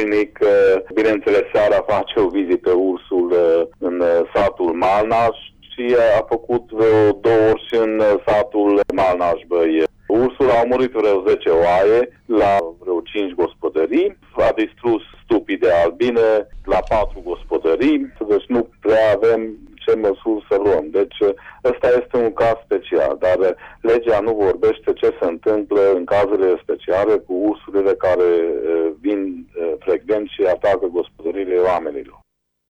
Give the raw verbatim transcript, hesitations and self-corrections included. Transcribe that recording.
zilnic. Bineînțeles, seara face o vizită ursul în satul Malnaș și a făcut vreo două ori și în satul Malnaș Băi. Ursul a omorât vreo zece oaie la vreo cinci gospodării, a distrus stupii de albine la patru gospodării, deci nu prea avem ce măsuri să luăm. Deci ăsta este un caz special, dar legea nu vorbește ce se întâmplă în cazurile speciale cu ursurile care vin frecvent și atacă gospodăriile oamenilor.